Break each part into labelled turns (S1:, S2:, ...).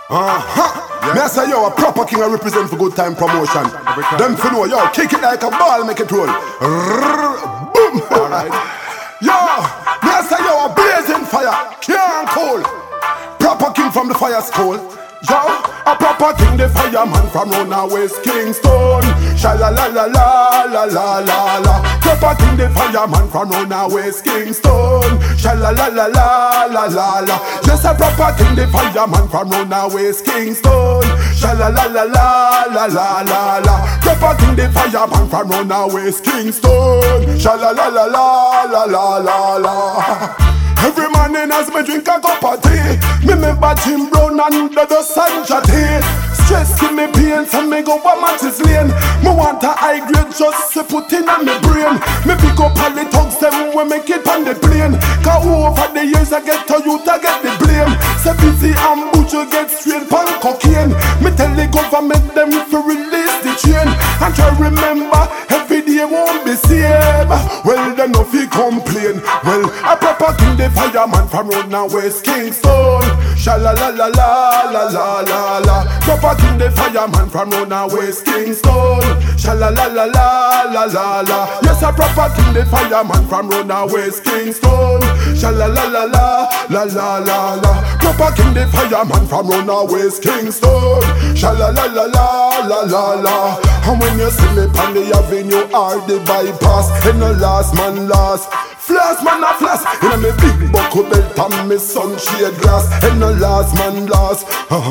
S1: Me I say yo, a proper king I represent for good time promotion. Them for know yo, kick it like a ball, make it roll. Boom. Alright. Yo, me I say yo, a blazing fire, can't cool. Proper king from the fire school. Yo, a proper king, the fireman from round a West Kingston. Shala la la la la la la la. Proper king, the fireman from round a West Kingston. Shala la la la la la la. Just a proper king, the fireman from round a West Kingston. Shala la la la la la la la. Proper king, the fireman from round a West Kingston. Shala la la la la la la la. Every morning as me drink a cup of tea, me remember Jim Brown under the sunshine tea. Stress give me pain, so me go a Matches Lane. Me want a high grade just to put in on me brain. Me pick up all the thugs them when me keep on the plane. Cause over the years I get to you to get the blame. So busy and butcher get straight pan cocaine. Me tell the government them to release the chain. And try remember every day won't be same. Well them no fi complain. Well a proper king the fireman from round now West Kingston. Shala la la la la la la la. Proper king the fireman from round now West Kingston. Shala la la la la la la. Yes a proper king the fireman from round now West Kingston. Shala la la la la la la la. Proper king the fireman from round now West Kingston. Shala la la la la la la. And when you see me on the avenue or the bypass, and the last man last. Flash man a flash, in me big buckle belt and me sunshade glass. And the last man last.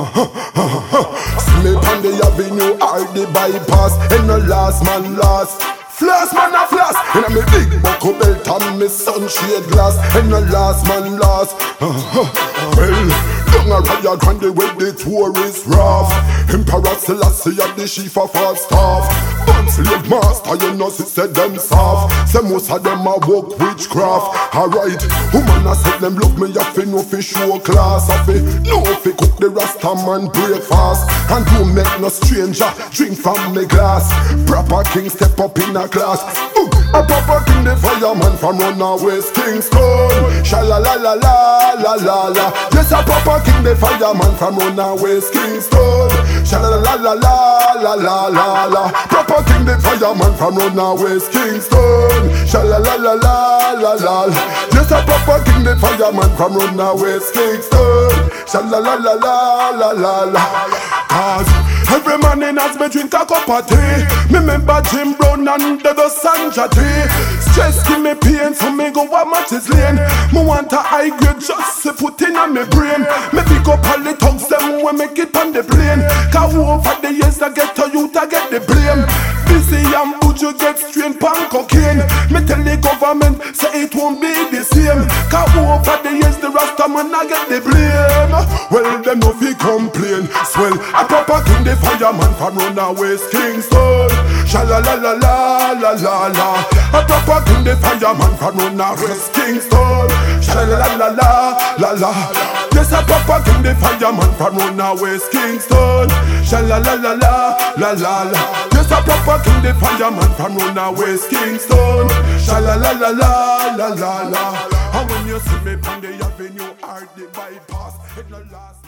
S1: See me on the avenue or the bypass, and the last man last. Flash man a flash, in me big buckle belt and me sunshade glass. And the last man last. Well, down a riot grande with the tourist rough. Emperor Selassie and the chief of our staff. Band slave master, you know, she said them soft. Say most of them a work witchcraft. Alright, woman a said them look me up fi no fi show class. A fi no fi cook the Rasta man breakfast. And don't make no stranger drink from me glass. Proper king step up in a class. A proper king the fireman from round a West Kingston. Shala la la la la la la. Yes a proper king the fireman from round a West Kingston. Shala la la la la la la la. Proper king the fireman from round a West Kingston. Shala la la la la la la. Yes a proper king the fireman from round a West Kingston. Shala la la la la la la. Cause every morning as me drink a cup of tea, me remember Jim Brown under the sunshine tea. Stress give me pain, so me go a Matches Lane. Me want a high grade just to put in on me brain. Me pick up all the thugs them when me get on the plane. Cause over the years I get to you to get the blame. Busy and butcher get straight pan cocaine. Me tell the government say it won't be the same. Cause over the years the Rasta man I get the blame. Well them no fi complain. Swell a proper king the fireman from round a West Kingston. Shala la la la la la la. A proper king the fireman from round a West Kingston. Shala la la la la la. Yes a proper king the fireman from round a West Kingston. Shala la la la la la la. Yes a proper king the fireman from round a West Kingston. Shala la la la la la la. And when you see me on the avenue or the bypass, it no last.